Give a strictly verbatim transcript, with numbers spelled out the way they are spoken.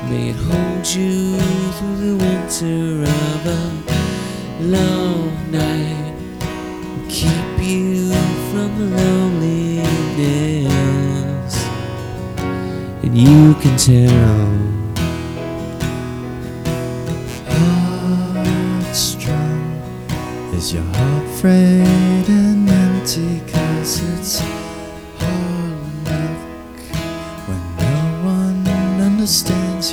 May it hold you through the winter of a long night, and keep you from the loneliness. And you can tell